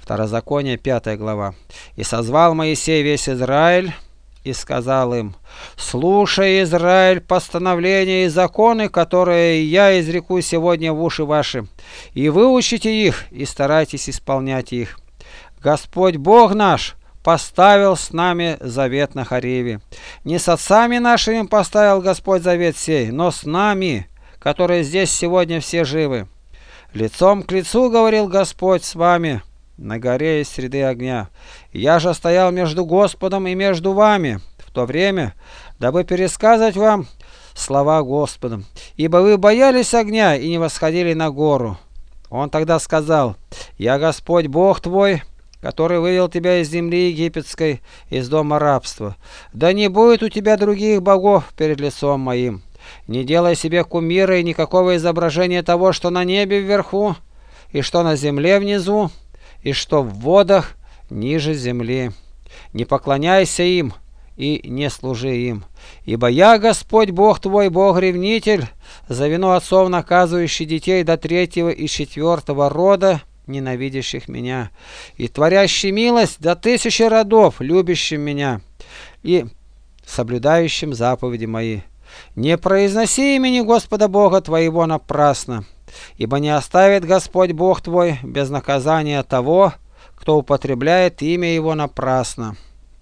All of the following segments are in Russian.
Второзаконие, 5 глава. «И созвал Моисей весь Израиль, и сказал им: слушай, Израиль, постановления и законы, которые я изреку сегодня в уши ваши, и выучите их, и старайтесь исполнять их. Господь Бог наш поставил с нами завет на Хореве. Не с отцами нашими поставил Господь завет сей, но с нами, которые здесь сегодня все живы. Лицом к лицу говорил Господь с вами на горе из среды огня. Я же стоял между Господом и между вами в то время, дабы пересказывать вам слова Господа, ибо вы боялись огня и не восходили на гору. Он тогда сказал: я Господь Бог твой, который вывел тебя из земли египетской, из дома рабства. Да не будет у тебя других богов перед лицом моим. Не делай себе кумира и никакого изображения того, что на небе вверху, и что на земле внизу, и что в водах ниже земли. Не поклоняйся им и не служи им. Ибо я Господь Бог твой, Бог-ревнитель, за вину отцов наказывающий детей до 3-го и 4-го рода, ненавидящих меня, и творящий милость до 1000 родов, любящим меня и соблюдающим заповеди мои. Не произноси имени Господа Бога твоего напрасно, ибо не оставит Господь Бог твой без наказания того, кто употребляет имя Его напрасно.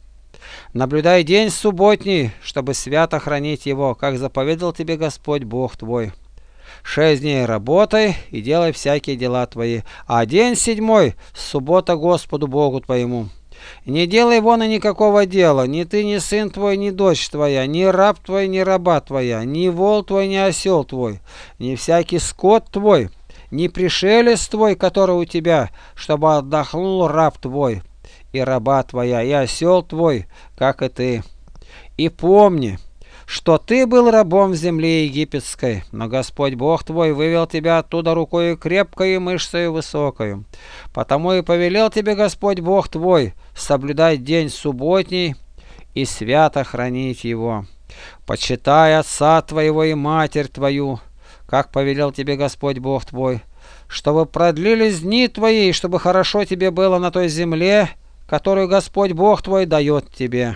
Наблюдай день субботний, чтобы свято хранить его, как заповедал тебе Господь Бог твой. 6 дней работай и делай всякие дела твои, а день 7 – суббота Господу Богу твоему. Не делай вон и никакого дела, ни ты, ни сын твой, ни дочь твоя, ни раб твой, ни раба твоя, ни вол твой, ни осел твой, ни всякий скот твой, ни пришелец твой, который у тебя, чтобы отдохнул раб твой, и раба твоя, и осел твой, как и ты. И помни, что ты был рабом в земле египетской, но Господь Бог твой вывел тебя оттуда рукою крепкою и мышцею высокою. Потому и повелел тебе Господь Бог твой соблюдать день субботний и свято хранить его. Почитай отца твоего и матерь твою, как повелел тебе Господь Бог твой, чтобы продлились дни твои, и чтобы хорошо тебе было на той земле, которую Господь Бог твой дает тебе.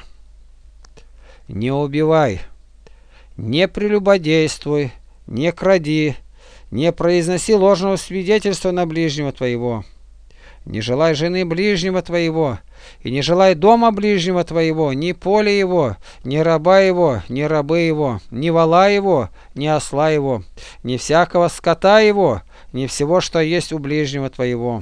Не убивай, не прелюбодействуй, не кради, не произноси ложного свидетельства на ближнего твоего. Не желай жены ближнего твоего, и не желай дома ближнего твоего, ни поля его, ни раба его, ни рабы его, ни вола его, ни осла его, ни всякого скота его, ни всего, что есть у ближнего твоего.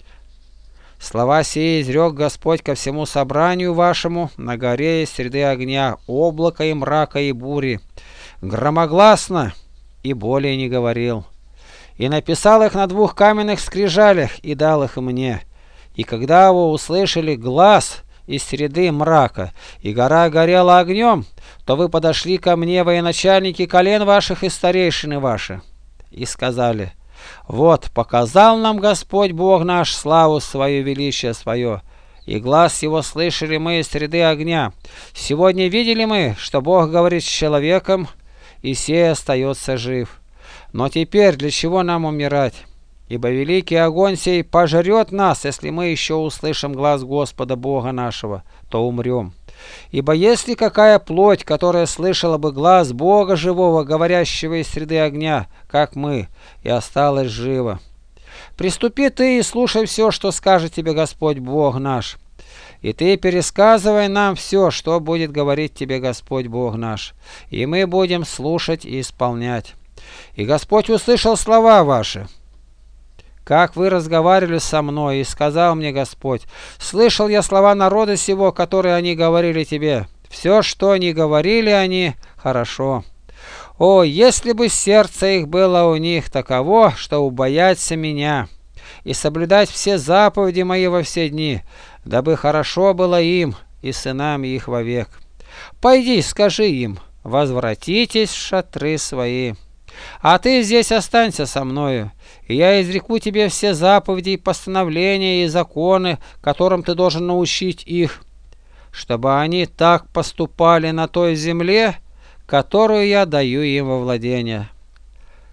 Слова сии изрек Господь ко всему собранию вашему на горе из среды огня, облака и мрака и бури, громогласно, и более не говорил. И написал их на 2 каменных скрижалях, и дал их мне. И когда вы услышали глас из среды мрака, и гора горела огнем, то вы подошли ко мне, военачальники колен ваших и старейшины ваши, и сказали: вот, показал нам Господь Бог наш славу свою, величие свое, и глас его слышали мы из среды огня. Сегодня видели мы, что Бог говорит с человеком, и сей остается жив. Но теперь для чего нам умирать? Ибо великий огонь сей пожрет нас, если мы еще услышим глас Господа Бога нашего, то умрем. Ибо если какая плоть, которая слышала бы глас Бога живого, говорящего из среды огня, как мы, и осталась жива. Приступи ты и слушай все, что скажет тебе Господь Бог наш. И ты пересказывай нам все, что будет говорить тебе Господь Бог наш, и мы будем слушать и исполнять. И Господь услышал слова ваши, как вы разговаривали со мной, и сказал мне Господь: слышал я слова народа сего, которые они говорили тебе. Все, что они говорили, они хорошо. О, если бы сердце их было у них таково, что убояться меня и соблюдать все заповеди мои во все дни, дабы хорошо было им и сынам их вовек. Пойди, скажи им: возвратитесь в шатры свои. А ты здесь останься со мною, и я изреку тебе все заповеди и постановления и законы, которым ты должен научить их, чтобы они так поступали на той земле, которую я даю им во владение.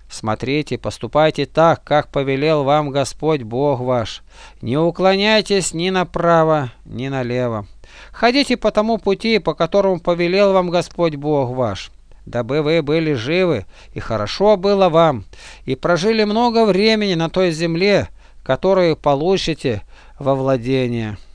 Смотрите, поступайте так, как повелел вам Господь Бог ваш. Не уклоняйтесь ни направо, ни налево. Ходите по тому пути, по которому повелел вам Господь Бог ваш, дабы вы были живы, и хорошо было вам, и прожили много времени на той земле, которую получите во владение.